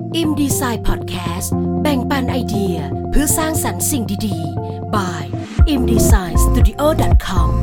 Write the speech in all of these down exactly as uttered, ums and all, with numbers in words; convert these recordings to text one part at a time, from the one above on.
อิมดีไซน์พอดแคสต์แบ่งปันไอเดียเพื่อสร้างสรรค์สิ่งดีๆ by อิมดีไซน์สตูดิโอ ดอท คอม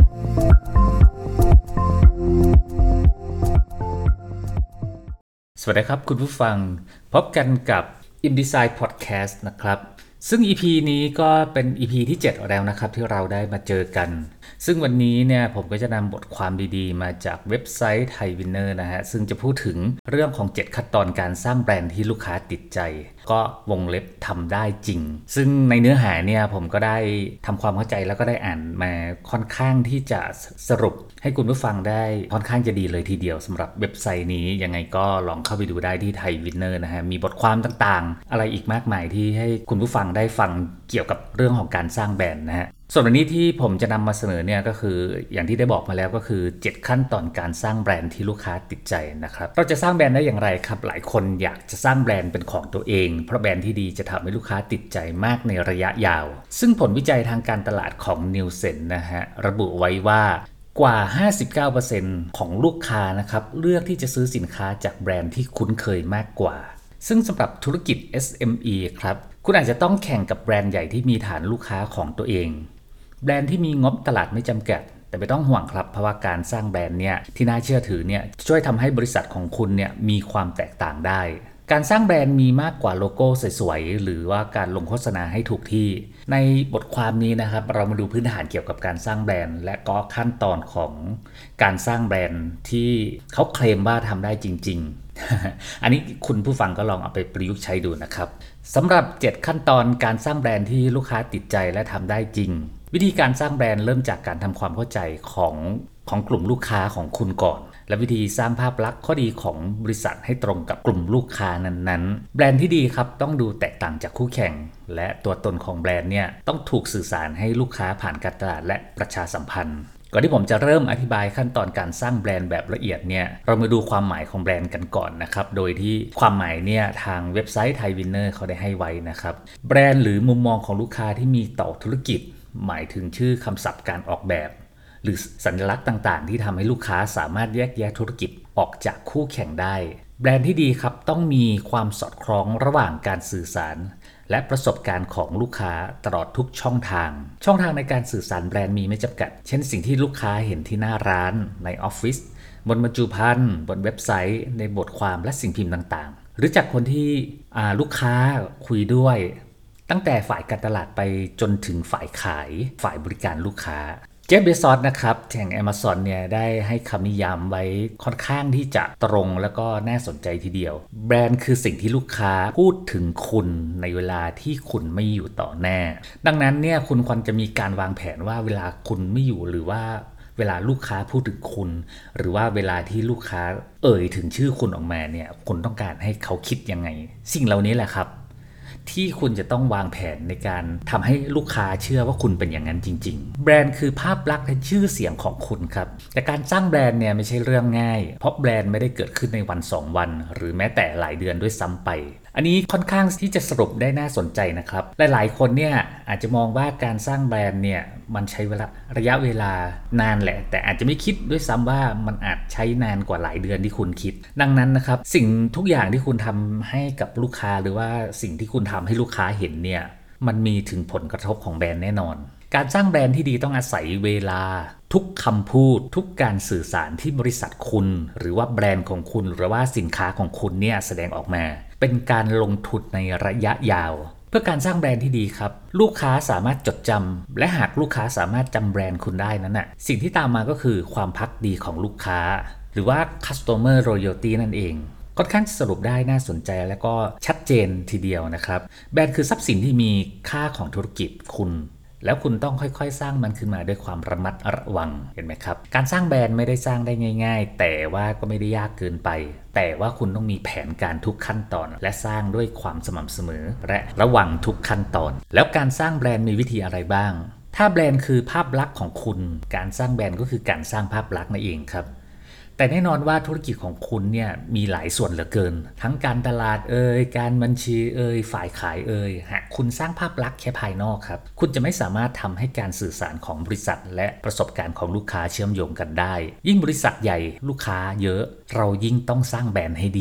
สวัสดีครับคุณผู้ฟังพบกันกับ ImDesign Podcast นะครับซึ่ง อี พี นี้ก็เป็น อี พี ที่เจ็ดแล้วนะครับที่เราได้มาเจอกันซึ่งวันนี้เนี่ยผมก็จะนำบทความดีๆมาจากเว็บไซต์ Thai Winner นะฮะซึ่งจะพูดถึงเรื่องของเจ็ดขั้นตอนการสร้างแบรนด์ที่ลูกค้าติดใจก็วงเล็บทำได้จริงซึ่งในเนื้อหาเนี่ยผมก็ได้ทำความเข้าใจแล้วก็ได้อ่านมาค่อนข้างที่จะสรุปให้คุณผู้ฟังได้ค่อนข้างจะดีเลยทีเดียวสำหรับเว็บไซต์นี้ยังไงก็ลองเข้าไปดูได้ที่ Thai Winner นะฮะมีบทความต่างๆอะไรอีกมากมายที่ให้คุณผู้ฟังได้ฟังเกี่ยวกับเรื่องของการสร้างแบรนด์นะฮะส่วนวันนี้ที่ผมจะนำมาเสนอเนี่ยก็คืออย่างที่ได้บอกมาแล้วก็คือเจ็ดขั้นตอนการสร้างแบรนด์ที่ลูกค้าติดใจนะครับเราจะสร้างแบรนด์ได้อย่างไรครับหลายคนอยากจะสร้างแบรนด์เป็นของตัวเองเพราะแบรนด์ที่ดีจะทำให้ลูกค้าติดใจมากในระยะยาวซึ่งผลวิจัยทางการตลาดของ Nielsen นะฮะระบุไว้ว่ากว่า ห้าสิบเก้าเปอร์เซ็นต์ ของลูกค้านะครับเลือกที่จะซื้อสินค้าจากแบรนด์ที่คุ้นเคยมากกว่าซึ่งสำหรับธุรกิจ เอส เอ็ม อี ครับคุณอาจจะต้องแข่งกับแบรนด์ใหญ่ที่มีฐานลูกค้าของตัวเองแบรนด์ที่มีงบตลาดไม่จำกัดแต่ไม่ต้องห่วงครับเพราะว่าการสร้างแบรนด์เนี่ยที่น่าเชื่อถือเนี่ยช่วยทำให้บริษัทของคุณเนี่ยมีความแตกต่างได้การสร้างแบรนด์มีมากกว่าโลโก้สวยๆหรือว่าการลงโฆษณาให้ถูกที่ในบทความนี้นะครับเรามาดูพื้นฐานเกี่ยวกับการสร้างแบรนด์และก็ขั้นตอนของการสร้างแบรนด์ที่เขาเคลมว่าทำได้จริงๆ อันนี้คุณผู้ฟังก็ลองเอาไปประยุกต์ใช้ดูนะครับสำหรับเจ็ดขั้นตอนการสร้างแบรนด์ที่ลูกค้าติดใจและทำได้จริงวิธีการสร้างแบรนด์เริ่มจากการทำความเข้าใจของของกลุ่มลูกค้าของคุณก่อนและวิธีสร้างภาพลักษณ์ข้อดีของบริษัทให้ตรงกับกลุ่มลูกค้านั้นๆแบรนด์ที่ดีครับต้องดูแตกต่างจากคู่แข่งและตัวตนของแบรนด์เนี่ยต้องถูกสื่อสารให้ลูกค้าผ่านการตลาดและประชาสัมพันธ์ก่อนที่ผมจะเริ่มอธิบายขั้นตอนการสร้างแบรนด์แบบละเอียดเนี่ยเรามาดูความหมายของแบรนด์กันก่อนนะครับโดยที่ความหมายเนี่ยทางเว็บไซต์ Thai Winner เขาได้ให้ไว้นะครับแบรนด์หรือมุมมองของลูกค้าที่มีต่อธุรกิจหมายถึงชื่อคำศัพท์การออกแบบหรือสัญลักษณ์ต่างๆที่ทำให้ลูกค้าสามารถแยกแยะธุรกิจออกจากคู่แข่งได้แบรนด์ที่ดีครับต้องมีความสอดคล้องระหว่างการสื่อสารและประสบการณ์ของลูกค้าตลอดทุกช่องทางช่องทางในการสื่อสารแบรนด์มีไม่จำกัดเช่นสิ่งที่ลูกค้าเห็นที่หน้าร้านในออฟฟิศบนบรรจุภัณฑ์บนเว็บไซต์ในบทความและสิ่งพิมพ์ต่างๆหรือจากคนที่ลูกค้าคุยด้วยตั้งแต่ฝ่ายการตลาดไปจนถึงฝ่ายขายฝ่ายบริการลูกค้าเจฟ เบซอสนะครับแห่ง Amazon เนี่ยได้ให้คำนิยามไว้ค่อนข้างที่จะตรงแล้วก็น่าสนใจทีเดียวแบรนด์คือสิ่งที่ลูกค้าพูดถึงคุณในเวลาที่คุณไม่อยู่ต่อหน้าดังนั้นเนี่ยคุณควรจะมีการวางแผนว่าเวลาคุณไม่อยู่หรือว่าเวลาลูกค้าพูดถึงคุณหรือว่าเวลาที่ลูกค้าเอ่ยถึงชื่อคุณออกมาเนี่ยคุณต้องการให้เขาคิดยังไงสิ่งเหล่านี้แหละครับที่คุณจะต้องวางแผนในการทำให้ลูกค้าเชื่อว่าคุณเป็นอย่างนั้นจริงๆแบรนด์คือภาพลักษณ์และชื่อเสียงของคุณครับแต่การสร้างแบรนด์เนี่ยไม่ใช่เรื่องง่ายเพราะแบรนด์ไม่ได้เกิดขึ้นในวันสองวันหรือแม้แต่หลายเดือนด้วยซ้ำไปอันนี้ค่อนข้างที่จะสรุปได้น่าสนใจนะครับหลายๆคนเนี่ยอาจจะมองว่าการสร้างแบรนด์เนี่ยมันใช้เวลาระยะเวลานานแหละแต่อาจจะไม่คิดด้วยซ้ำว่ามันอาจใช้นานกว่าหลายเดือนที่คุณคิดดังนั้นนะครับสิ่งทุกอย่างที่คุณทำให้กับลูกค้าหรือว่าสิ่งที่คุณทำให้ลูกค้าเห็นเนี่ยมันมีถึงผลกระทบของแบรนด์แน่นอนการสร้างแบรนด์ที่ดีต้องอาศัยเวลาทุกคำพูดทุกการสื่อสารที่บริษัทคุณหรือว่าแบรนด์ของคุณหรือว่าสินค้าของคุณเนี่ยแสดงออกมาเป็นการลงทุนในระยะยาวเพื่อการสร้างแบรนด์ที่ดีครับลูกค้าสามารถจดจำและหากลูกค้าสามารถจำแบรนด์คุณได้นั้นน่ะสิ่งที่ตามมาก็คือความภักดีของลูกค้าหรือว่า customer loyalty นั่นเองค่อนข้างสรุปได้น่าสนใจและก็ชัดเจนทีเดียวนะครับแบรนด์คือทรัพย์สินที่มีค่าของธุรกิจคุณแล้วคุณต้องค่อยๆสร้างมันขึ้นมาด้วยความระมัดระวังเห็นไหมครับการสร้างแบรนด์ไม่ได้สร้างได้ง่ายๆแต่ว่าก็ไม่ได้ยากเกินไปแต่ว่าคุณต้องมีแผนการทุกขั้นตอนและสร้างด้วยความสม่ำเสมอและระวังทุกขั้นตอนแล้วการสร้างแบรนด์มีวิธีอะไรบ้างถ้าแบรนด์คือภาพลักษณ์ของคุณการสร้างแบรนด์ก็คือการสร้างภาพลักษณ์นั่นเองครับแต่แน่นอนว่าธุรกิจของคุณเนี่ยมีหลายส่วนเหลือเกินทั้งการตลาดเอ่ยการบัญชีเอ่ยฝ่ายขายเอ่ยหากคุณสร้างภาพลักษณ์แค่ภายนอกครับคุณจะไม่สามารถทำให้การสื่อสารของบริษัทและประสบการณ์ของลูกค้าเชื่อมโยงกันได้ยิ่งบริษัทใหญ่ลูกค้าเยอะเรายิ่งต้องสร้างแบรนด์ให้ดี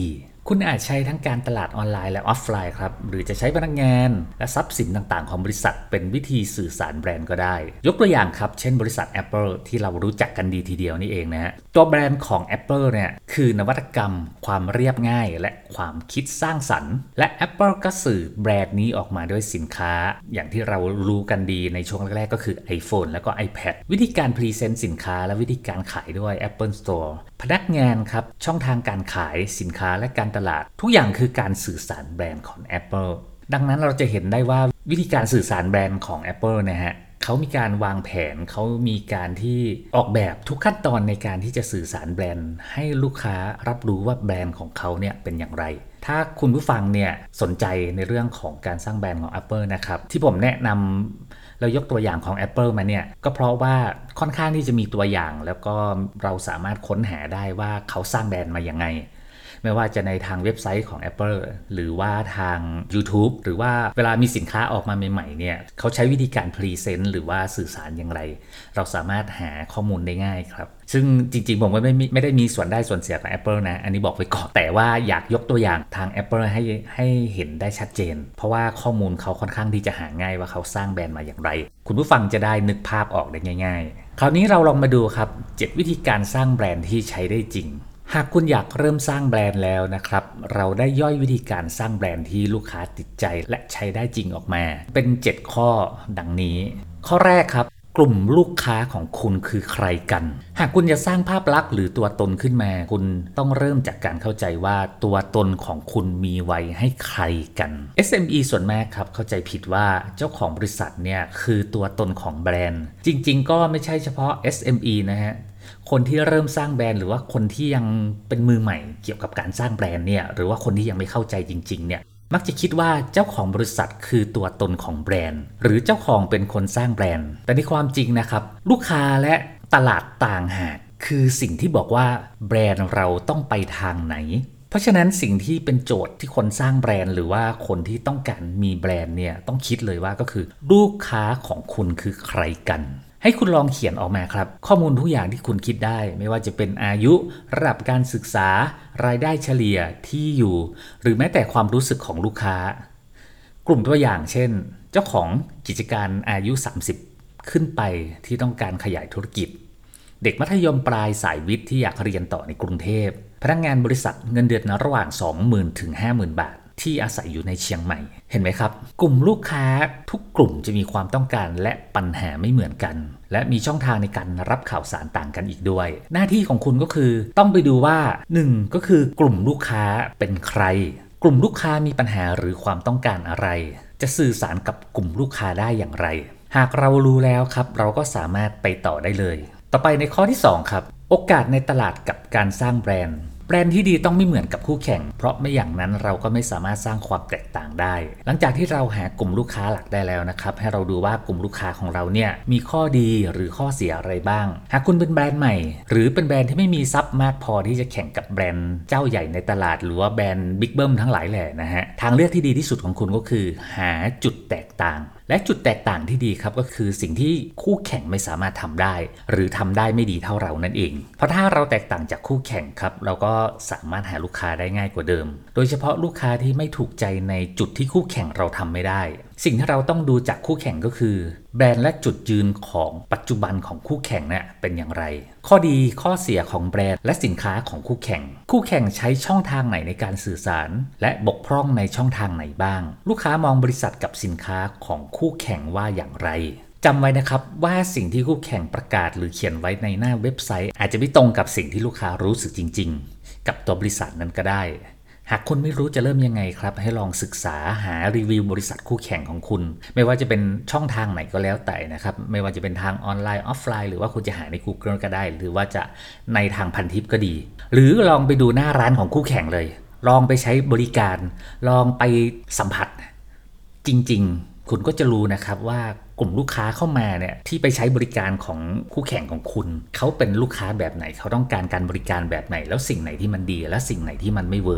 คุณอาจใช้ทั้งการตลาดออนไลน์และออฟไลน์ครับหรือจะใช้พนักงานและทรัพย์สินต่างๆของบริษัทเป็นวิธีสื่อสารแบรนด์ก็ได้ยกตัวอย่างครับเช่นบริษัท Apple ที่เรารู้จักกันดีทีเดียวนี่เองนะฮะตัวแบรนด์ของ Apple เนี่ยคือนวัตกรรมความเรียบง่ายและความคิดสร้างสรรค์และ Apple ก็สื่อแบรนด์นี้ออกมาด้วยสินค้าอย่างที่เรารู้กันดีในช่วงแรกๆก็คือ iPhone แล้วก็ iPad วิธีการพรีเซนต์สินค้าและวิธีการขายด้วย Apple Store พนักงานครับช่องทางการขายสินค้าและการตลาดทุกอย่างคือการสื่อสารแบรนด์ของ Apple ดังนั้นเราจะเห็นได้ว่าวิธีการสื่อสารแบรนด์ของ Apple นะฮะเขามีการวางแผนเขามีการที่ออกแบบทุกขั้นตอนในการที่จะสื่อสารแบรนด์ให้ลูกค้ารับรู้ว่าแบรนด์ของเขาเนี่ยเป็นอย่างไรถ้าคุณผู้ฟังเนี่ยสนใจในเรื่องของการสร้างแบรนด์ของ Apple นะครับที่ผมแนะนำเรายกตัวอย่างของ Apple มาเนี่ยก็เพราะว่าค่อนข้างที่จะมีตัวอย่างแล้วก็เราสามารถค้นหาได้ว่าเขาสร้างแบรนด์มาอย่างไงไม่ว่าจะในทางเว็บไซต์ของ Apple หรือว่าทาง YouTube หรือว่าเวลามีสินค้าออกมาใหม่ๆเนี่ยเขาใช้วิธีการพรีเซนต์หรือว่าสื่อสารอย่างไรเราสามารถหาข้อมูลได้ง่ายครับซึ่งจริงๆผมก็ไม่ไม่ได้มีส่วนได้ส่วนเสียกับ Apple นะอันนี้บอกไว้ก่อนแต่ว่าอยากยกตัวอย่างทาง Apple ให้ให้เห็นได้ชัดเจนเพราะว่าข้อมูลเขาค่อนข้างที่จะหาง่ายว่าเขาสร้างแบรนด์มาอย่างไรคุณผู้ฟังจะได้นึกภาพออกได้ง่ายๆคราวนี้เราลองมาดูครับเจ็ดวิธีการสร้างแบรนด์ที่ใช้ได้จริงหากคุณอยากเริ่มสร้างแบรนด์แล้วนะครับเราได้ย่อยวิธีการสร้างแบรนด์ที่ลูกค้าติดใจและใช้ได้จริงออกมาเป็นเจ็ดข้อดังนี้ข้อแรกครับกลุ่มลูกค้าของคุณคือใครกันหากคุณจะสร้างภาพลักษณ์หรือตัวตนขึ้นมาคุณต้องเริ่มจากการเข้าใจว่าตัวตนของคุณมีไว้ให้ใครกัน เอส เอ็ม อี ส่วนมากครับเข้าใจผิดว่าเจ้าของบริษัทเนี่ยคือตัวตนของแบรนด์จริงๆก็ไม่ใช่เฉพาะ เอส เอ็ม อี นะฮะคนที่เริ่มสร้างแบรนด์หรือว่าคนที่ยังเป็นมือใหม่เกี่ยวกับการสร้างแบรนด์เนี่ยหรือว่าคนที่ยังไม่เข้าใจจริงๆเนี่ยมักจะคิดว่าเจ้าของบริษัทคือตัวตนของแบรนด์หรือเจ้าของเป็นคนสร้างแบรนด์แต่ในความจริงนะครับลูกค้าและตลาดต่างหากคือสิ่งที่บอกว่าแบรนด์เราต้องไปทางไหนเพราะฉะนั้นสิ่งที่เป็นโจทย์ที่คนสร้างแบรนด์หรือว่าคนที่ต้องการมีแบรนด์เนี่ยต้องคิดเลยว่าก็คือลูกค้าของคุณคือใครกันให้คุณลองเขียนออกมาครับข้อมูลทุกอย่างที่คุณคิดได้ไม่ว่าจะเป็นอายุระดับการศึกษารายได้เฉลี่ยที่อยู่หรือแม้แต่ความรู้สึกของลูกค้ากลุ่มตัวอย่างเช่นเจ้าของกิจการอายุสามสิบขึ้นไปที่ต้องการขยายธุรกิจเด็กมัธยมปลายสายวิทย์ที่อยากเรียนต่อในกรุงเทพพนักงานบริษัทเงินเดือนระหว่าง สองหมื่น ถึง ห้าหมื่น บาทที่อาศัยอยู่ในเชียงใหม่เห็นไหมครับกลุ่มลูกค้าทุกกลุ่มจะมีความต้องการและปัญหาไม่เหมือนกันและมีช่องทางในการรับข่าวสารต่างกันอีกด้วยหน้าที่ของคุณก็คือต้องไปดูว่าหนึ่งก็คือกลุ่มลูกค้าเป็นใครกลุ่มลูกค้ามีปัญหาหรือความต้องการอะไรจะสื่อสารกับกลุ่มลูกค้าได้อย่างไรหากเรารู้แล้วครับเราก็สามารถไปต่อได้เลยต่อไปในข้อที่สองครับโอกาสในตลาดกับการสร้างแบรนด์แบรนด์ที่ดีต้องไม่เหมือนกับคู่แข่งเพราะไม่อย่างนั้นเราก็ไม่สามารถสร้างความแตกต่างได้หลังจากที่เราหากลุ่มลูกค้าหลักได้แล้วนะครับให้เราดูว่ากลุ่มลูกค้าของเราเนี่ยมีข้อดีหรือข้อเสียอะไรบ้างหากคุณเป็นแบรนด์ใหม่หรือเป็นแบรนด์ที่ไม่มีทรัพย์มากพอที่จะแข่งกับแบรนด์เจ้าใหญ่ในตลาดหรือว่าแบรนด์บิ๊กเบิ้มทั้งหลายแหล่นะฮะทางเลือกที่ดีที่สุดของคุณก็คือหาจุดแตกต่างและจุดแตกต่างที่ดีครับก็คือสิ่งที่คู่แข่งไม่สามารถทำได้หรือทำได้ไม่ดีเท่าเรานั่นเองเพราะถ้าเราแตกต่างจากคู่แข่งครับเราก็สามารถหาลูกค้าได้ง่ายกว่าเดิมโดยเฉพาะลูกค้าที่ไม่ถูกใจในจุดที่คู่แข่งเราทำไม่ได้สิ่งที่เราต้องดูจากคู่แข่งก็คือแบรนด์และจุดยืนของปัจจุบันของคู่แข่งเนี่ยเป็นอย่างไรข้อดีข้อเสียของแบรนด์และสินค้าของคู่แข่งคู่แข่งใช้ช่องทางไหนในการสื่อสารและบกพร่องในช่องทางไหนบ้างลูกค้ามองบริษัทกับสินค้าของคู่แข่งว่าอย่างไรจำไว้นะครับว่าสิ่งที่คู่แข่งประกาศหรือเขียนไว้ในหน้าเว็บไซต์อาจจะไม่ตรงกับสิ่งที่ลูกค้ารู้สึกจริงๆกับตัวบริษัทนั้นก็ได้หากคุณไม่รู้จะเริ่มยังไงครับให้ลองศึกษาหารีวิวบริษัทคู่แข่งของคุณไม่ว่าจะเป็นช่องทางไหนก็แล้วแต่นะครับไม่ว่าจะเป็นทางออนไลน์ออฟไลน์หรือว่าคุณจะหาใน Google ก็ได้หรือว่าจะในทางพันทิปก็ดีหรือลองไปดูหน้าร้านของคู่แข่งเลยลองไปใช้บริการลองไปสัมผัสจริงๆคุณก็จะรู้นะครับว่ากลุ่มลูกค้าเข้ามาเนี่ยที่ไปใช้บริการของคู่แข่งของคุณเขาเป็นลูกค้าแบบไหนเขาต้องการการบริการแบบไหนแล้วสิ่งไหนที่มันดีและสิ่งไหนที่มันไม่เวิร์ก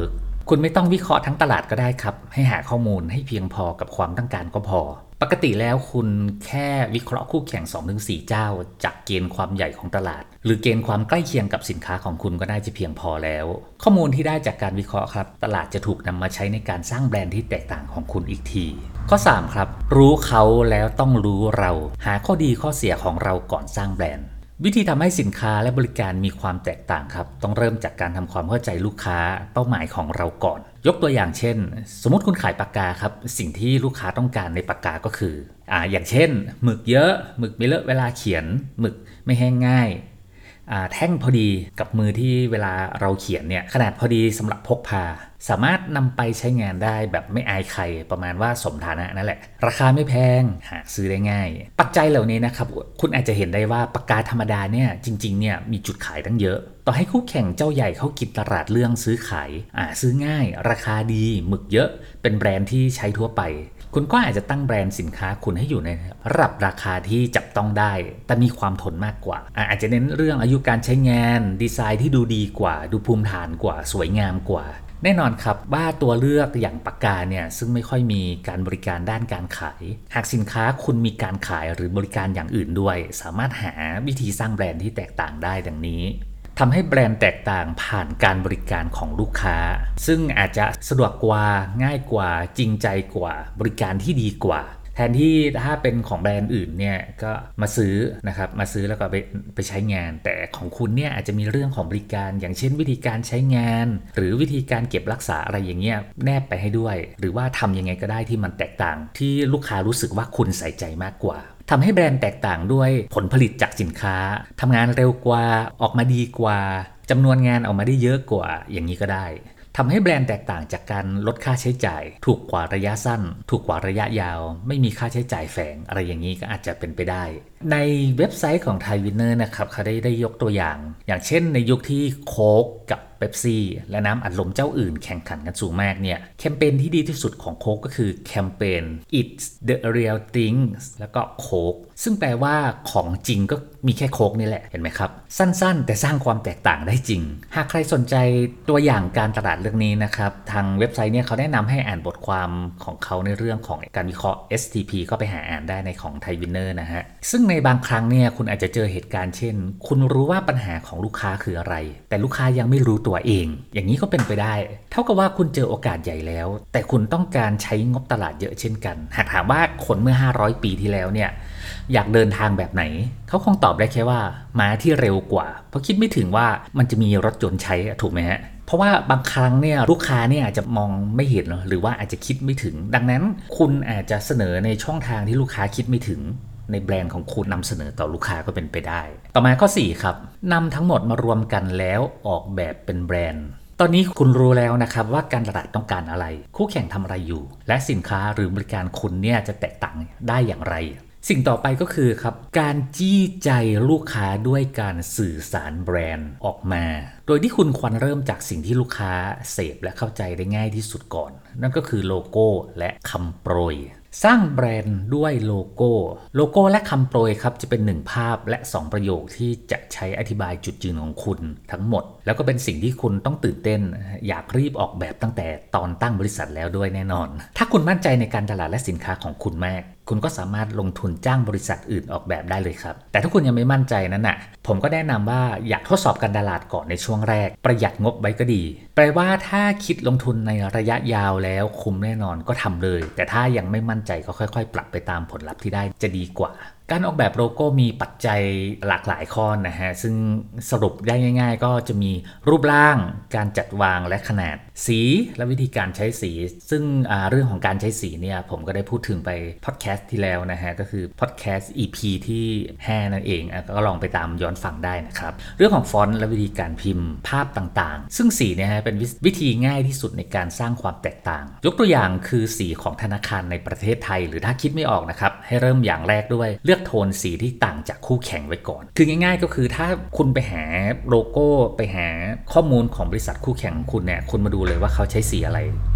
คุณไม่ต้องวิเคราะห์ทั้งตลาดก็ได้ครับให้หาข้อมูลให้เพียงพอกับความต้องการก็พอปกติแล้วคุณแค่วิเคราะห์คู่แข่ง สองถึงสี่ เจ้าจากเกณฑ์ความใหญ่ของตลาดหรือเกณฑ์ความใกล้เคียงกับสินค้าของคุณก็น่าจะเพียงพอแล้วข้อมูลที่ได้จากการวิเคราะห์ครับตลาดจะถูกนำมาใช้ในการสร้างแบรนด์ที่แตกต่างของคุณอีกทีข้อสามครับรู้เขาแล้วต้องรู้เราหาข้อดีข้อเสียของเราก่อนสร้างแบรนด์วิธีทำให้สินค้าและบริการมีความแตกต่างครับต้องเริ่มจากการทำความเข้าใจลูกค้าเป้าหมายของเราก่อนยกตัวอย่างเช่นสมมติคุณขายปากกาครับสิ่งที่ลูกค้าต้องการในปากกาก็คืออ่าอย่างเช่นหมึกเยอะหมึกไม่เลอะเวลาเขียนหมึกไม่แห้งง่ายแท่งพอดีกับมือที่เวลาเราเขียนเนี่ยขนาดพอดีสำหรับพกพาสามารถนำไปใช้งานได้แบบไม่อายใครประมาณว่าสมฐานะนั่นแหละราคาไม่แพงหาซื้อได้ง่ายปัจจัยเหล่านี้นะครับคุณอาจจะเห็นได้ว่าปากกาธรรมดาเนี่ยจริงๆเนี่ยมีจุดขายตั้งเยอะต่อให้คู่แข่งเจ้าใหญ่เขากินตลาดเรื่องซื้อขายอ่าซื้อง่ายราคาดีหมึกเยอะเป็นแบรนด์ที่ใช้ทั่วไปคุณก็อาจจะตั้งแบรนด์สินค้าคุณให้อยู่ในระดับราคาที่จับต้องได้แต่มีความทนมากกว่าอาจจะเน้นเรื่องอายุการใช้งานดีไซน์ที่ดูดีกว่าดูภูมิฐานกว่าสวยงามกว่าแน่นอนครับว่าตัวเลือกอย่างปากกาเนี่ยซึ่งไม่ค่อยมีการบริการด้านการขายหากสินค้าคุณมีการขายหรือบริการอย่างอื่นด้วยสามารถหาวิธีสร้างแบรนด์ที่แตกต่างได้ดังนี้ทำให้แบรนด์แตกต่างผ่านการบริการของลูกค้าซึ่งอาจจะสะดวกกว่าง่ายกว่าจริงใจกว่าบริการที่ดีกว่าแทนที่ถ้าเป็นของแบรนด์อื่นเนี่ยก็มาซื้อนะครับมาซื้อแล้วก็ไปไปใช้งานแต่ของคุณเนี่ยอาจจะมีเรื่องของบริการอย่างเช่นวิธีการใช้งานหรือวิธีการเก็บรักษาอะไรอย่างเงี้ยแนบไปให้ด้วยหรือว่าทำยังไงก็ได้ที่มันแตกต่างที่ลูกค้ารู้สึกว่าคุณใส่ใจมากกว่าทำให้แบรนด์แตกต่างด้วยผลผลิตจากสินค้าทำงานเร็วกว่าออกมาดีกว่าจำนวนงานออกมาได้เยอะกว่าอย่างนี้ก็ได้ทำให้แบรนด์แตกต่างจากการลดค่าใช้จ่ายถูกกว่าระยะสั้นถูกกว่าระยะยาวไม่มีค่าใช้จ่ายแฝงอะไรอย่างนี้ก็อาจจะเป็นไปได้ในเว็บไซต์ของ Thai Winner นะครับเขาได้ได้ยกตัวอย่างอย่างเช่นในยุคที่โค้กกับเป๊ปซี่และน้ำอัดลมเจ้าอื่นแข่งขันกันสูงมากเนี่ยแคมเปญที่ดีที่สุดของโค้กก็คือแคมเปญ It's the real thing แล้วก็โค้กซึ่งแปลว่าของจริงก็มีแค่โค้กนี่แหละเห็นไหมครับสั้นๆแต่สร้างความแตกต่างได้จริงหากใครสนใจตัวอย่างการตลาดเรื่องนี้นะครับทางเว็บไซต์เนี่ยเขาแนะนำให้อ่านบทความของเขาในเรื่องของการวิเคราะห์ เอส ที พี ก็ไปหาอ่านได้ในของ Thai Winner นะฮะซึ่งในบางครั้งเนี่ยคุณอาจจะเจอเหตุการณ์เช่นคุณรู้ว่าปัญหาของลูกค้าคืออะไรแต่ลูกค้ายังไม่รู้ตัวเองอย่างนี้ก็เป็นไปได้เท่ากับว่าคุณเจอโอกาสใหญ่แล้วแต่คุณต้องการใช้งบตลาดเยอะเช่นกันหากถามว่าคนเมื่อห้าร้อยปีที่แล้วเนี่ยอยากเดินทางแบบไหนเขาคงตอบได้แค่ว่าม้าที่เร็วกว่าเพราะคิดไม่ถึงว่ามันจะมีรถยนต์ใช้ถูกไหมฮะเพราะว่าบางครั้งเนี่ยลูกค้าเนี่ยอาจจะมองไม่เห็นหรือว่าอาจจะคิดไม่ถึงดังนั้นคุณอาจจะเสนอในช่องทางที่ลูกค้าคิดไม่ถึงในแบรนด์ของคุณนำเสนอต่อลูกค้าก็เป็นไปได้ต่อมาข้อสี่ครับนำทั้งหมดมารวมกันแล้วออกแบบเป็นแบรนด์ตอนนี้คุณรู้แล้วนะครับว่าการตลาดต้องการอะไรคู่แข่งทำอะไรอยู่และสินค้าหรือบริการคุณเนี่ยจะแตกต่างได้อย่างไรสิ่งต่อไปก็คือครับการจี้ใจลูกค้าด้วยการสื่อสารแบรนด์ออกมาโดยที่คุณควรเริ่มจากสิ่งที่ลูกค้าเสพและเข้าใจได้ง่ายที่สุดก่อนนั่นก็คือโลโก้และคำโปรยสร้างแบรนด์ด้วยโลโก้โลโก้และคำโปรยครับจะเป็นหนึ่งภาพและสองประโยคที่จะใช้อธิบายจุดยืนของคุณทั้งหมดแล้วก็เป็นสิ่งที่คุณต้องตื่นเต้นอยากรีบออกแบบตั้งแต่ตอนตั้งบริษัทแล้วด้วยแน่นอนถ้าคุณมั่นใจในการตลาดและสินค้าของคุณมากคุณก็สามารถลงทุนจ้างบริษัทอื่นออกแบบได้เลยครับแต่ถ้าคุณยังไม่มั่นใจนั้นน่ะผมก็แนะนำว่าอยากทดสอบการตลาดก่อนในช่วงแรกประหยัดงบไว้ก็ดีแปลว่าถ้าคิดลงทุนในระยะยาวแล้วคุ้มแน่นอนก็ทำเลยแต่ถ้ายังไม่มั่นใจก็ค่อยๆปรับไปตามผลลัพธ์ที่ได้จะดีกว่าการออกแบบโลโก้มีปัจจัยหลากหลายข้อนะฮะซึ่งสรุปได้ง่ายๆก็จะมีรูปร่างการจัดวางและขนาดสีและวิธีการใช้สีซึ่งเรื่องของการใช้สีเนี่ยผมก็ได้พูดถึงไปพอดแคสต์ที่แล้วนะฮะก็คือพอดแคสต์ อี พี ที่ห้านั่นเองก็ลองไปตามย้อนฟังได้นะครับเรื่องของฟอนต์และวิธีการพิมพ์ภาพต่างๆซึ่งสีเนี่ยฮะเป็นวิธีง่ายที่สุดในการสร้างความแตกต่างยกตัวอย่างคือสีของธนาคารในประเทศไทยหรือถ้าคิดไม่ออกนะครับให้เริ่มอย่างแรกด้วยเลือกโทนสีที่ต่างจากคู่แข่งไว้ก่อนคือง่ายๆก็คือถ้าคุณไปหาโลโก้ไปหาข้อมูลของบริษัทคู่แข่งของคุณเนี่ยคุณมาดูเลยว่าเขาใช้สีอะไร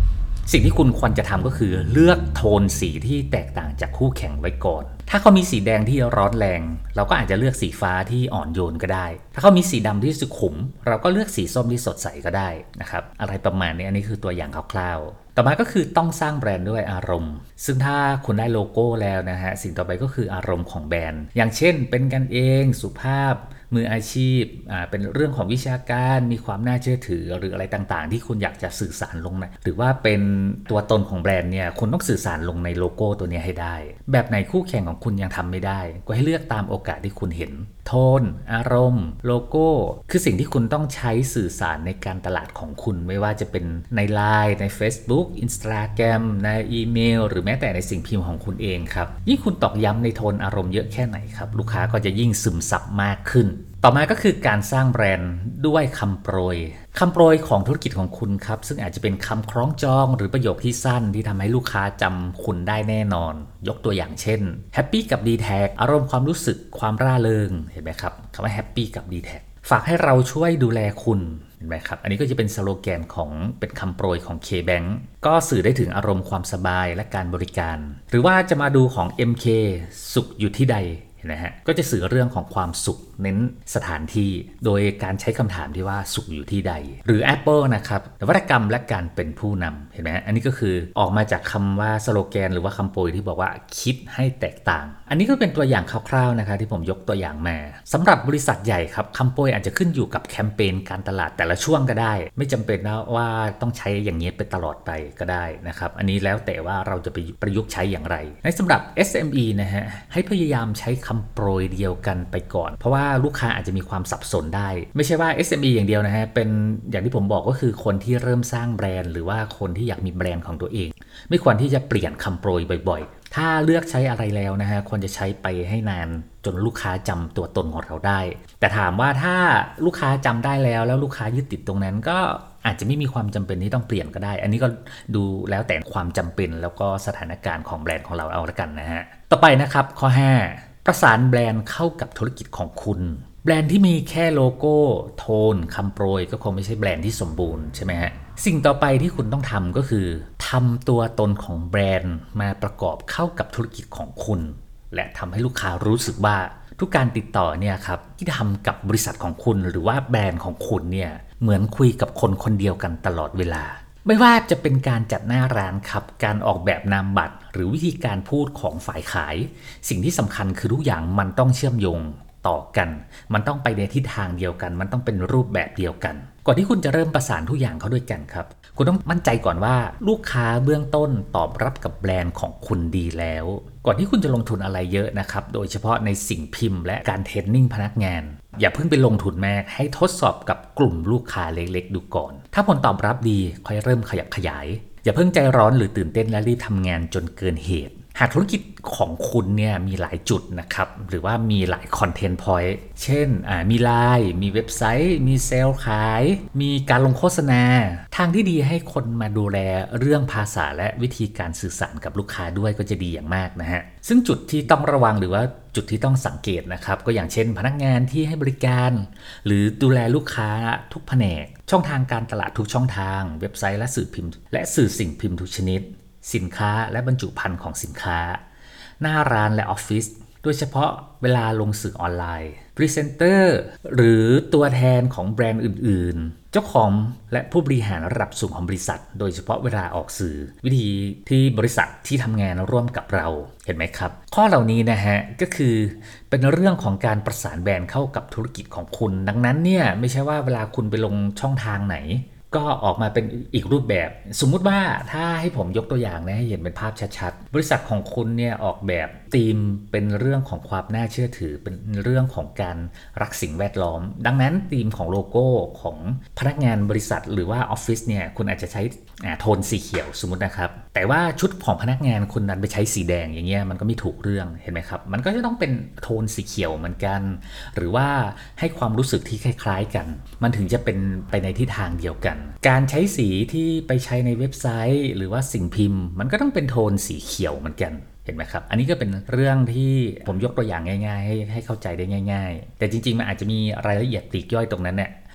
สิ่งที่คุณควรจะทำก็คือเลือกโทนสีที่แตกต่างจากคู่แข่งไว้ก่อนถ้าเขามีสีแดงที่ร้อนแรงเราก็อาจจะเลือกสีฟ้าที่อ่อนโยนก็ได้ถ้าเขามีสีดำที่สุขุมเราก็เลือกสีส้มที่สดใสก็ได้นะครับอะไรประมาณนี้อันนี้คือตัวอย่างคร่าวๆต่อมาก็คือต้องสร้างแบรนด์ด้วยอารมณ์ซึ่งถ้าคุณได้โลโก้แล้วนะฮะสิ่งต่อไปก็คืออารมณ์ของแบรนด์อย่างเช่นเป็นกันเองสุภาพมืออาชีพอ่าเป็นเรื่องของวิชาการมีความน่าเชื่อถือหรืออะไรต่างๆที่คุณอยากจะสื่อสารลงนะหรือว่าเป็นตัวตนของแบรนด์เนี่ยคุณต้องสื่อสารลงในโลโก้ตัวนี้ให้ได้แบบไหนคู่แข่งของคุณยังทำไม่ได้ก็ให้เลือกตามโอกาสที่คุณเห็นโทนอารมณ์โลโก้คือสิ่งที่คุณต้องใช้สื่อสารในการตลาดของคุณไม่ว่าจะเป็นใน ไลน์ ใน Facebook Instagram ในอีเมลหรือแม้แต่ในสิ่งพิมพ์ของคุณเองครับยิ่งคุณตอกย้ำในโทนอารมณ์เยอะแค่ไหนครับลูกค้าก็จะยิ่งซึมซับมากขึ้นต่อมาก็คือการสร้างแบรนด์ด้วยคำโปรยคำโปรยของธุรกิจของคุณครับซึ่งอาจจะเป็นคำคล้องจองหรือประโยคที่สั้นที่ทำให้ลูกค้าจำคุณได้แน่นอนยกตัวอย่างเช่นแฮปปี้กับ ดี แท็ก อารมณ์ความรู้สึกความร่าเริงเห็นไหมครับคำว่าแฮปปี้กับ ดี แท็ก ฝากให้เราช่วยดูแลคุณเห็นไหมครับอันนี้ก็จะเป็นสโลแกนของเป็นคำโปรยของ K-Bank ก็สื่อได้ถึงอารมณ์ความสบายและการบริการหรือว่าจะมาดูของ เอ็ม เค สุขอยู่ที่ใดนะฮะก็จะสื่อเรื่องของความสุขเน้นสถานที่โดยการใช้คำถามที่ว่าสุขอยู่ที่ใดหรือ Apple นะครับนวัตกรรมและการเป็นผู้นำเห็นไหมฮะอันนี้ก็คือออกมาจากคำว่าสโลแกนหรือว่าคำโปรยที่บอกว่าคิดให้แตกต่างอันนี้ก็เป็นตัวอย่างคร่าวๆนะคะที่ผมยกตัวอย่างมาสำหรับบริษัทใหญ่ครับคำโปรยอาจจะขึ้นอยู่กับแคมเปญการตลาดแต่ละช่วงก็ได้ไม่จำเป็นนะว่าต้องใช้อย่างนี้ไปตลอดไปก็ได้นะครับอันนี้แล้วแต่ว่าเราจะไปประยุกต์ใช้อย่างไรในสำหรับ เอส เอ็ม อี นะฮะให้พยายามใช้คำโปรยเดียวกันไปก่อนเพราะว่าลูกค้าอาจจะมีความสับสนได้ไม่ใช่ว่า เอส เอ็ม อี อย่างเดียวนะฮะเป็นอย่างที่ผมบอกก็คือคนที่เริ่มสร้างแบรนด์หรือว่าคนที่อยากมีแบรนด์ของตัวเองไม่ควรที่จะเปลี่ยนคำโปรยบ่อยๆถ้าเลือกใช้อะไรแล้วนะฮะควรจะใช้ไปให้นานจนลูกค้าจำตัวตนของเราได้แต่ถามว่าถ้าลูกค้าจำได้แล้วแล้วลูกค้ายึดติดตรงนั้นก็อาจจะไม่มีความจำเป็นที่ต้องเปลี่ยนก็ได้อันนี้ก็ดูแล้วแต่ความจำเป็นแล้วก็สถานการณ์ของแบรนด์ของเราเอาละกันนะฮะต่อไปนะครับข้อห้าประสานแบรนด์เข้ากับธุรกิจของคุณแบรนด์ที่มีแค่โลโก้โทนคำโปรยก็คงไม่ใช่แบรนด์ที่สมบูรณ์ใช่ไหมฮะสิ่งต่อไปที่คุณต้องทำก็คือทำตัวตนของแบรนด์มาประกอบเข้ากับธุรกิจของคุณและทำให้ลูกค้ารู้สึกว่าทุกการติดต่อเนี่ยครับที่ทำกับบริษัทของคุณหรือว่าแบรนด์ของคุณเนี่ยเหมือนคุยกับคนคนเดียวกันตลอดเวลาไม่ว่าจะเป็นการจัดหน้าร้านครับการออกแบบนามบัตรหรือวิธีการพูดของฝ่ายขายสิ่งที่สำคัญคือทุกอย่างมันต้องเชื่อมโยงต่อกันมันต้องไปในทิศทางเดียวกันมันต้องเป็นรูปแบบเดียวกันก่อนที่คุณจะเริ่มประสานทุกอย่างเข้าด้วยกันครับคุณต้องมั่นใจก่อนว่าลูกค้าเบื้องต้นตอบรับกับแบรนด์ของคุณดีแล้วก่อนที่คุณจะลงทุนอะไรเยอะนะครับโดยเฉพาะในสิ่งพิมพ์และการเทรนนิ่งพนักงานอย่าเพิ่งไปลงทุนแม่ให้ทดสอบกับกลุ่มลูกค้าเล็กๆดูก่อนถ้าผลตอบรับดีค่อยเริ่มขยับขยายอย่าเพิ่งใจร้อนหรือตื่นเต้นและรีบทำงานจนเกินเหตุหากธุรกิจของคุณเนี่ยมีหลายจุดนะครับหรือว่ามีหลายคอนเทนต์พอยต์เช่นมี ไลน์ มีเว็บไซต์มีเซลล์ขายมีการลงโฆษณาทางที่ดีให้คนมาดูแลเรื่องภาษาและวิธีการสื่อสารกับลูกค้าด้วยก็จะดีอย่างมากนะฮะซึ่งจุดที่ต้องระวังหรือว่าจุดที่ต้องสังเกตนะครับก็อย่างเช่นพนักงานที่ให้บริการหรือดูแลลูกค้าทุกแผนกช่องทางการตลาดทุกช่องทางเว็บไซต์และสื่อพิมพ์และสื่อสิ่งพิมพ์ทุกชนิดสินค้าและบรรจุภัณฑ์ของสินค้าหน้าร้านและออฟฟิศโดยเฉพาะเวลาลงสื่อออนไลน์พรีเซนเตอร์หรือตัวแทนของแบรนด์อื่นๆเจ้าของและผู้บริหารระดับสูงของบริษัทโดยเฉพาะเวลาออกสื่อวิธีที่บริษัทที่ทำงานร่วมกับเราเห็นไหมครับข้อเหล่านี้นะฮะก็คือเป็นเรื่องของการประสานแบรนด์เข้ากับธุรกิจของคุณดังนั้นเนี่ยไม่ใช่ว่าเวลาคุณไปลงช่องทางไหนก็ออกมาเป็นอีกรูปแบบสมมุติว่าถ้าให้ผมยกตัวอย่างนะให้เห็นเป็นภาพชัดๆบริษัทของคุณเนี่ยออกแบบธีมเป็นเรื่องของความน่าเชื่อถือเป็นเรื่องของการรักสิ่งแวดล้อมดังนั้นธีมของโลโก้ของพนักงานบริษัทหรือว่าออฟฟิศเนี่ยคุณอาจจะใช้โทนสีเขียวสมมุตินะครับแต่ว่าชุดของพนักงานคุณนั้นไปใช้สีแดงอย่างเงี้ยมันก็ไม่ถูกเรื่องเห็นไหมครับมันก็จะต้องเป็นโทนสีเขียวเหมือนกันหรือว่าให้ความรู้สึกที่คล้ายๆกันมันถึงจะเป็นไปในทิศทางเดียวกันการใช้สีที่ไปใช้ในเว็บไซต์หรือว่าสิ่งพิมพ์มันก็ต้องเป็นโทนสีเขียวเหมือนกันเห็นไหมครับอันนี้ก็เป็นเรื่องที่ผมยกตัวอย่างง่ายๆให้ให้เข้าใจได้ง่ายๆแต่จริงๆมันอาจจะมีรายละเอียดปลีกย่อยตรงนั้นเนี่ย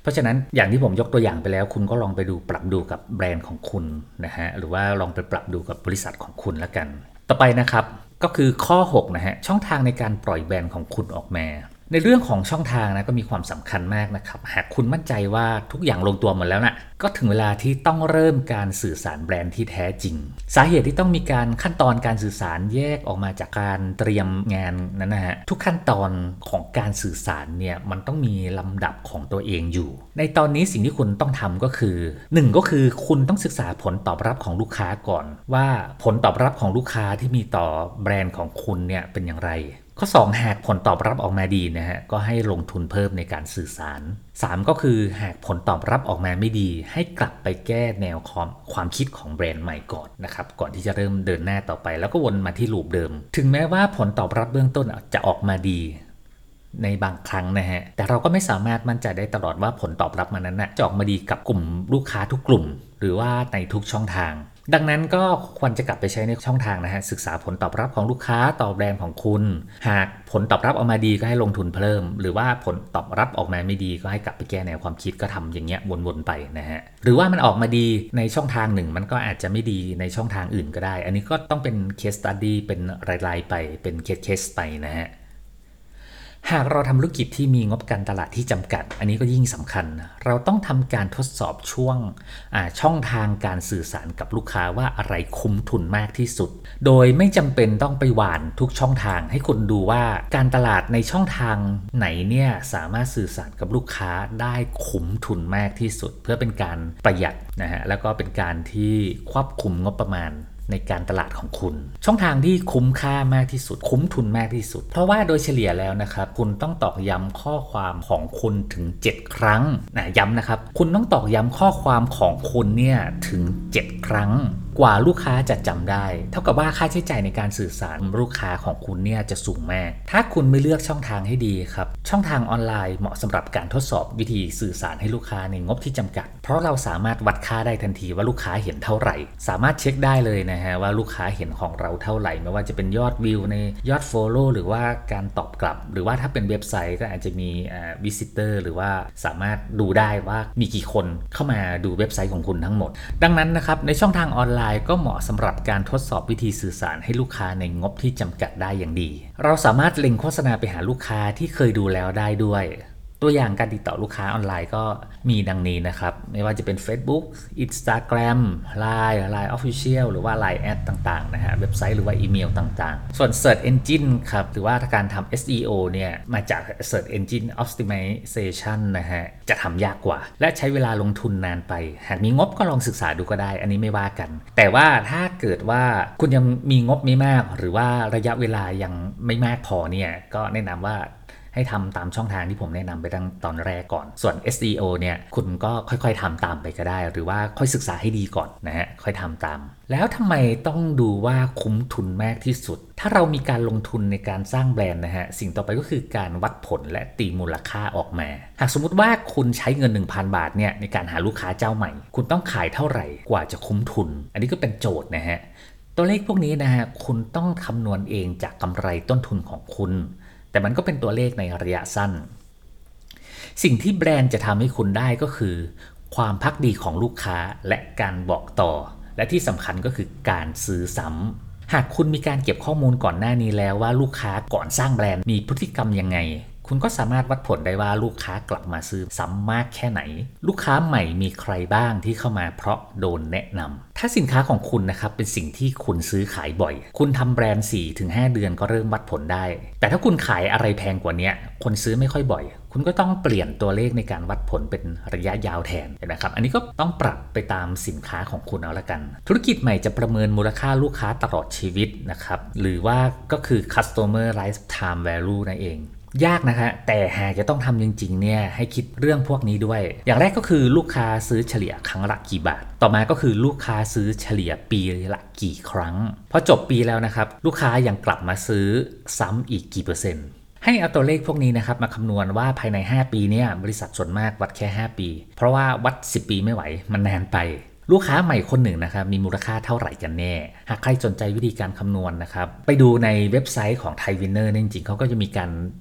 เพราะฉะนั้นอย่างที่ผมยกตัวอย่างไปแล้วคุณก็ลองไปดูปรับดูกับแบรนด์ของคุณนะฮะหรือว่าลองไปปรับดูกับบริษัทของคุณละกันต่อไปนะครับก็คือข้อหกนะฮะช่องทางในการปล่อยแบรนด์ของคุณออกมาในเรื่องของช่องทางนะก็มีความสำคัญมากนะครับหากคุณมั่นใจว่าทุกอย่างลงตัวหมดแล้วนะก็ถึงเวลาที่ต้องเริ่มการสื่อสารแบรนด์ที่แท้จริงสาเหตุที่ต้องมีการขั้นตอนการสื่อสารแยกออกมาจากการเตรียมงานนั้นนะฮะทุกขั้นตอนของการสื่อสารเนี่ยมันต้องมีลำดับของตัวเองอยู่ในตอนนี้สิ่งที่คุณต้องทำก็คือหนึ่งก็คือคุณต้องศึกษาผลตอบรับของลูกค้าก่อนว่าผลตอบรับของลูกค้าที่มีต่อแบรนด์ของคุณเนี่ยเป็นอย่างไรข้อสองหากผลตอบรับออกมาดีนะฮะก็ให้ลงทุนเพิ่มในการสื่อสารสามก็คือหากผลตอบรับออกมาไม่ดีให้กลับไปแก้แนวความความคิดของแบรนด์ใหม่ก่อนนะครับก่อนที่จะเริ่มเดินหน้าต่อไปแล้วก็วนมาที่ลูปเดิมถึงแม้ว่าผลตอบรับเบื้องต้นจะออกมาดีในบางครั้งนะฮะแต่เราก็ไม่สามารถมั่นใจได้ตลอดว่าผลตอบรับมันนั้นนะจะออกมาดีกับกลุ่มลูกค้าทุกกลุ่มหรือว่าในทุกช่องทางดังนั้นก็ควรจะกลับไปใช้ในช่องทางนะฮะศึกษาผลตอบรับของลูกค้าต่อแบรนด์ของคุณหากผลตอบรับออกมาดีก็ให้ลงทุนเพิ่มหรือว่าผลตอบรับออกมาไม่ดีก็ให้กลับไปแก้แนวความคิดก็ทำอย่างเงี้ยวนๆไปนะฮะหรือว่ามันออกมาดีในช่องทางหนึ่งมันก็อาจจะไม่ดีในช่องทางอื่นก็ได้อันนี้ก็ต้องเป็น case study เป็นรายๆไปเป็น case case ไปนะฮะหากเราทำธุรกิจที่มีงบการตลาดที่จำกัดอันนี้ก็ยิ่งสำคัญเราต้องทำการทดสอบช่วงช่องทางการสื่อสารกับลูกค้าว่าอะไรคุ้มทุนมากที่สุดโดยไม่จำเป็นต้องไปหว่านทุกช่องทางให้คุณดูว่าการตลาดในช่องทางไหนเนี่ยสามารถสื่อสารกับลูกค้าได้คุ้มทุนมากที่สุดเพื่อเป็นการประหยัดนะฮะแล้วก็เป็นการที่ควบคุมงบประมาณในการตลาดของคุณช่องทางที่คุ้มค่ามากที่สุดคุ้มทุนมากที่สุดเพราะว่าโดยเฉลี่ยแล้วนะครับคุณต้องตอกย้ำข้อความของคุณถึงเจ็ดครั้งนะย้ำนะครับคุณต้องตอกย้ำข้อความของคุณเนี่ยถึงเจ็ดครั้งกว่าลูกค้าจะจำได้เท่ากับว่าค่าใช้จ่ายในการสื่อสารลูกค้าของคุณเนี่ยจะสูงมากถ้าคุณไม่เลือกช่องทางให้ดีครับช่องทางออนไลน์เหมาะสำหรับการทดสอบวิธีสื่อสารให้ลูกค้าในงบที่จำกัดเพราะเราสามารถวัดค่าได้ทันทีว่าลูกค้าเห็นเท่าไหร่สามารถเช็คได้เลยนะฮะว่าลูกค้าเห็นของเราเท่าไหร่ไม่ว่าจะเป็นยอดวิวในยอด follow หรือว่าการตอบกลับหรือว่าถ้าเป็นเว็บไซต์ก็อาจจะมีอ่า visitor หรือว่าสามารถดูได้ว่ามีกี่คนเข้ามาดูเว็บไซต์ของคุณทั้งหมดดังนั้นนะครับในช่องทางออนไลน์ก็เหมาะสำหรับการทดสอบวิธีสื่อสารให้ลูกค้าในงบที่จำกัดได้อย่างดีเราสามารถเล็งโฆษณาไปหาลูกค้าที่เคยดูแล้วได้ด้วยตัวอย่างการติดต่อลูกค้าออนไลน์ก็มีดังนี้นะครับไม่ว่าจะเป็น Facebook Instagram ไลน์ ไลน์ Official หรือว่า ไลน์ แอด ต่างๆนะฮะเว็บไซต์หรือว่าอีเมลต่างๆส่วน Search Engine ครับหรือว่าการทำ เอส อี โอ เนี่ยมาจาก Search Engine Optimization นะฮะจะทำยากกว่าและใช้เวลาลงทุนนานไปหากมีงบก็ลองศึกษาดูก็ได้อันนี้ไม่ว่ากันแต่ว่าถ้าเกิดว่าคุณยังมีงบไม่มากหรือว่าระยะเวลายังไม่มากพอเนี่ยก็แนะนำว่าให้ทำตามช่องทางที่ผมแนะนำไปตั้งตอนแรกก่อนส่วน เอส อี โอ เนี่ยคุณก็ค่อยๆทำตามไปก็ได้หรือว่าค่อยศึกษาให้ดีก่อนนะฮะค่อยทำตามแล้วทำไมต้องดูว่าคุ้มทุนมากที่สุดถ้าเรามีการลงทุนในการสร้างแบรนด์นะฮะสิ่งต่อไปก็คือการวัดผลและตีมูลค่าออกมาหากสมมุติว่าคุณใช้เงิน หนึ่งพัน บาทเนี่ยในการหาลูกค้าเจ้าใหม่คุณต้องขายเท่าไหร่กว่าจะคุ้มทุนอันนี้ก็เป็นโจทย์นะฮะตัวเลขพวกนี้นะฮะคุณต้องคำนวณเองจากกำไรต้นทุนของคุณแต่มันก็เป็นตัวเลขในระยะสั้นสิ่งที่แบรนด์จะทำให้คุณได้ก็คือความภักดีของลูกค้าและการบอกต่อและที่สำคัญก็คือการซื้อซ้ำหากคุณมีการเก็บข้อมูลก่อนหน้านี้แล้วว่าลูกค้าก่อนสร้างแบรนด์มีพฤติกรรมยังไงคุณก็สามารถวัดผลได้ว่าลูกค้ากลับมาซื้อซ้ำมากแค่ไหนลูกค้าใหม่มีใครบ้างที่เข้ามาเพราะโดนแนะนำถ้าสินค้าของคุณนะครับเป็นสิ่งที่คุณซื้อขายบ่อยคุณทำแบรนด์ สี่ถึงห้า เดือนก็เริ่มวัดผลได้แต่ถ้าคุณขายอะไรแพงกว่านี้คนซื้อไม่ค่อยบ่อยคุณก็ต้องเปลี่ยนตัวเลขในการวัดผลเป็นระยะยาวแทนนะครับอันนี้ก็ต้องปรับไปตามสินค้าของคุณเอาละกันธุรกิจใหม่จะประเมินมูลค่าลูกค้าตลอดชีวิตนะครับหรือว่าก็คือ customer lifetime value นั่นเองยากนะคะแต่หากจะต้องทำจริงๆเนี่ยให้คิดเรื่องพวกนี้ด้วยอย่างแรกก็คือลูกค้าซื้อเฉลี่ยครั้งละกี่บาทต่อมาก็คือลูกค้าซื้อเฉลี่ยปีละกี่ครั้งพอจบปีแล้วนะครับลูกค้ายังกลับมาซื้อซ้ำอีกกี่เปอร์เซ็นต์ให้เอาตัวเลขพวกนี้นะครับมาคำนวณว่าภายในห้าปีเนี่ยบริษัทส่วนมากวัดแค่ห้าปีเพราะว่าวัดสิบปีไม่ไหวมันนานไปลูกค้าใหม่คนหนึ่งนะครับมีมูลค่าเท่าไหร่กันแน่หากใครสนใจวิธีการคำนวณนะครับไปดูในเว็บไซต์ของ Thai Winner จริงๆเขาก็จะมีการแจก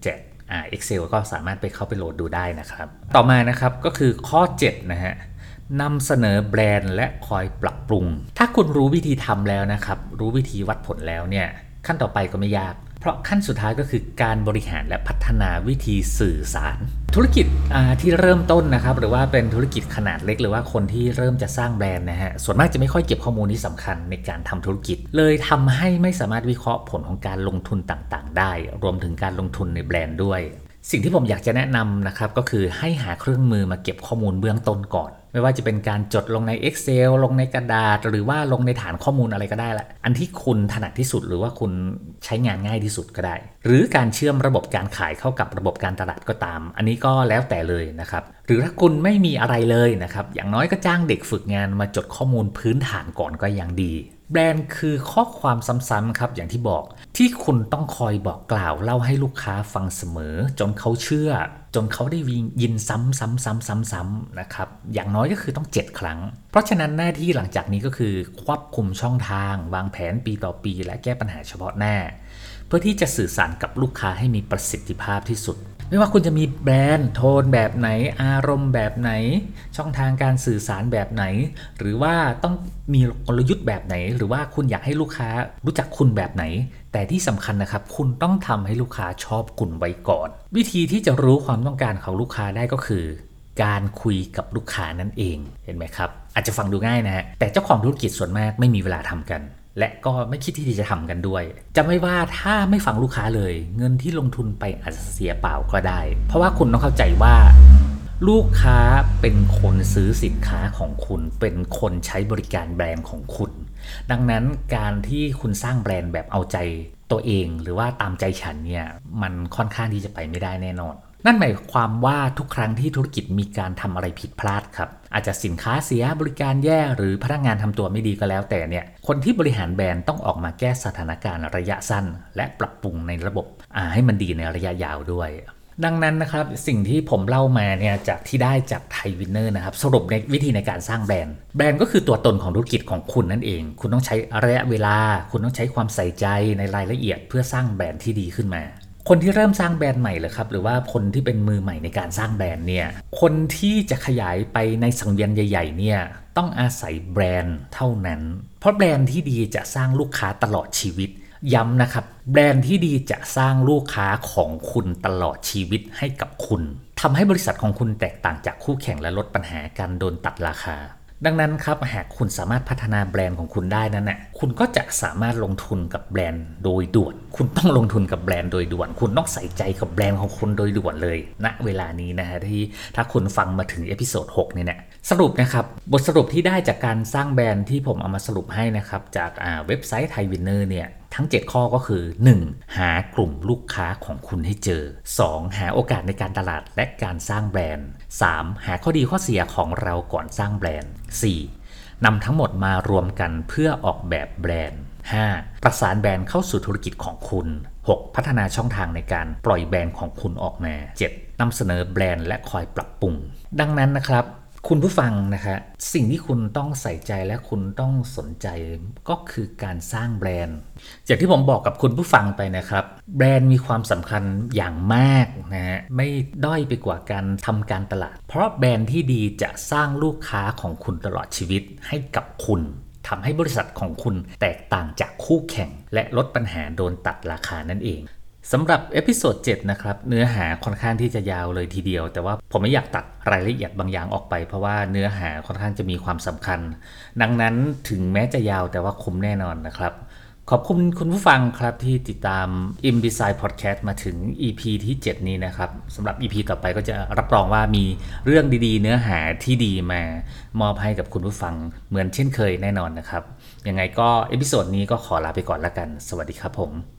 อ่า Excel ก็สามารถไปเข้าไปโหลดดูได้นะครับต่อมานะครับก็คือข้อเจ็ดนะฮะนำเสนอแบรนด์และคอยปรับปรุงถ้าคุณรู้วิธีทำแล้วนะครับรู้วิธีวัดผลแล้วเนี่ยขั้นต่อไปก็ไม่ยากเพราะขั้นสุดท้ายก็คือการบริหารและพัฒนาวิธีสื่อสารธุรกิจที่เริ่มต้นนะครับหรือว่าเป็นธุรกิจขนาดเล็กหรือว่าคนที่เริ่มจะสร้างแบรนด์นะฮะส่วนมากจะไม่ค่อยเก็บข้อมูลที่สำคัญในการทำธุรกิจเลยทำให้ไม่สามารถวิเคราะห์ผลของการลงทุนต่างๆได้รวมถึงการลงทุนในแบรนด์ด้วยสิ่งที่ผมอยากจะแนะนำนะครับก็คือให้หาเครื่องมือมาเก็บข้อมูลเบื้องต้นก่อนไม่ว่าจะเป็นการจดลงใน Excel ลงในกระดาษหรือว่าลงในฐานข้อมูลอะไรก็ได้ละอันที่คุณถนัดที่สุดหรือว่าคุณใช้งานง่ายที่สุดก็ได้หรือการเชื่อมระบบการขายเข้ากับระบบการตลาดก็ตามอันนี้ก็แล้วแต่เลยนะครับหรือถ้าคุณไม่มีอะไรเลยนะครับอย่างน้อยก็จ้างเด็กฝึกงานมาจดข้อมูลพื้นฐานก่อนก็ยังดีแบรนด์คือข้อความซ้ำๆครับอย่างที่บอกที่คุณต้องคอยบอกกล่าวเล่าให้ลูกค้าฟังเสมอจนเขาเชื่อจนเขาได้ยินซ้ำๆๆๆๆนะครับอย่างน้อยก็คือต้องเจ็ดครั้งเพราะฉะนั้นหน้าที่หลังจากนี้ก็คือควบคุมช่องทางวางแผนปีต่อปีและแก้ปัญหาเฉพาะหน้าเพื่อที่จะสื่อสารกับลูกค้าให้มีประสิทธิภาพที่สุดไม่ว่าคุณจะมีแบรนด์โทนแบบไหนอารมณ์แบบไหนช่องทางการสื่อสารแบบไหนหรือว่าต้องมีกลยุทธ์แบบไหนหรือว่าคุณอยากให้ลูกค้ารู้จักคุณแบบไหนแต่ที่สำคัญนะครับคุณต้องทำให้ลูกค้าชอบคุณไว้ก่อนวิธีที่จะรู้ความต้องการของลูกค้าได้ก็คือการคุยกับลูกค้านั่นเองเห็นไหมครับอาจจะฟังดูง่ายนะฮะแต่เจ้าของธุรกิจส่วนมากไม่มีเวลาทำกันและก็ไม่คิดที่จะทำกันด้วยจำไว้ว่าถ้าไม่ฟังลูกค้าเลยเงินที่ลงทุนไปอาจจะเสียเปล่าก็ได้เพราะว่าคุณต้องเข้าใจว่าลูกค้าเป็นคนซื้อสินค้าของคุณเป็นคนใช้บริการแบรนด์ของคุณดังนั้นการที่คุณสร้างแบรนด์แบบเอาใจตัวเองหรือว่าตามใจฉันเนี่ยมันค่อนข้างที่จะไปไม่ได้แน่นอนนั่นหมายความว่าทุกครั้งที่ธุรกิจมีการทำอะไรผิดพลาดครับอาจจะสินค้าเสียบริการแย่หรือพนักงานทำตัวไม่ดีก็แล้วแต่เนี่ยคนที่บริหารแบรนด์ต้องออกมาแก้สถานการณ์ระยะสั้นและปรับปรุงในระบบให้มันดีในระยะยาวด้วยดังนั้นนะครับสิ่งที่ผมเล่ามาเนี่ยจากที่ได้จากไทยวินเนอร์นะครับสรุปในวิธีในการสร้างแบรนด์แบรนด์ก็คือตัวตนของธุรกิจของคุณนั่นเองคุณต้องใช้ระยะเวลาคุณต้องใช้ความใส่ใจในรายละเอียดเพื่อสร้างแบรนด์ที่ดีขึ้นมาคนที่เริ่มสร้างแบรนด์ใหม่เลยครับหรือว่าคนที่เป็นมือใหม่ในการสร้างแบรนด์เนี่ยคนที่จะขยายไปในสังเวียนใหญ่ๆเนี่ยต้องอาศัยแบรนด์เท่านั้นเพราะแบรนด์ที่ดีจะสร้างลูกค้าตลอดชีวิตย้ำนะครับแบรนด์ที่ดีจะสร้างลูกค้าของคุณตลอดชีวิตให้กับคุณทำให้บริษัทของคุณแตกต่างจากคู่แข่งและลดปัญหาการโดนตัดราคาดังนั้นครับหากคุณสามารถพัฒนาแบรนด์ของคุณได้นั้นน่ะคุณก็จะสามารถลงทุนกับแบรนด์โดยด่วนคุณต้องลงทุนกับแบรนด์โดยด่วนคุณต้องใส่ใจกับแบรนด์ของคุณโดยด่วนเลยณเวลานี้นะฮะที่ถ้าคุณฟังมาถึงเอพิโซดหกเนี่ยสรุปนะครับบทสรุปที่ได้จากการสร้างแบรนด์ที่ผมเอามาสรุปให้นะครับจากเว็บไซต์ไทยวินเนอร์เนี่ยทั้งเจ็ดข้อก็คือ หนึ่ง หากลุ่มลูกค้าของคุณให้เจอ สอง หาโอกาสในการตลาดและการสร้างแบรนด์ สาม หาข้อดีข้อเสียของเราก่อนสร้างแบรนด์ สี่ นำทั้งหมดมารวมกันเพื่อออกแบบแบรนด์ ห้า ประสานแบรนด์เข้าสู่ธุรกิจของคุณ หก พัฒนาช่องทางในการปล่อยแบรนด์ของคุณออกมา เจ็ด นำเสนอแบรนด์และคอยปรับปรุงดังนั้นนะครับคุณผู้ฟังนะคะสิ่งที่คุณต้องใส่ใจและคุณต้องสนใจก็คือการสร้างแบรนด์อย่างที่ผมบอกกับคุณผู้ฟังไปนะครับแบรนด์มีความสำคัญอย่างมากนะฮะไม่ด้อยไปกว่าการทำการตลาดเพราะแบรนด์ที่ดีจะสร้างลูกค้าของคุณตลอดชีวิตให้กับคุณทำให้บริษัทของคุณแตกต่างจากคู่แข่งและลดปัญหาโดนตัดราคานั่นเองสำหรับเอพิโซดเจ็ดนะครับเนื้อหาค่อนข้างที่จะยาวเลยทีเดียวแต่ว่าผมไม่อยากตัดรายละเอียดบางอย่างออกไปเพราะว่าเนื้อหาค่อนข้างจะมีความสำคัญดังนั้นถึงแม้จะยาวแต่ว่าคุ้มแน่นอนนะครับขอบคุณคุณผู้ฟังครับที่ติดตาม ImDesign Podcast มาถึง อี พี ที่เจ็ดนี้นะครับสำหรับ อี พี ต่อไปก็จะรับรองว่ามีเรื่องดีๆเนื้อหาที่ดีมามอบให้กับคุณผู้ฟังเหมือนเช่นเคยแน่นอนนะครับยังไงก็เอพิโซดนี้ก็ขอลาไปก่อนละกันสวัสดีครับผม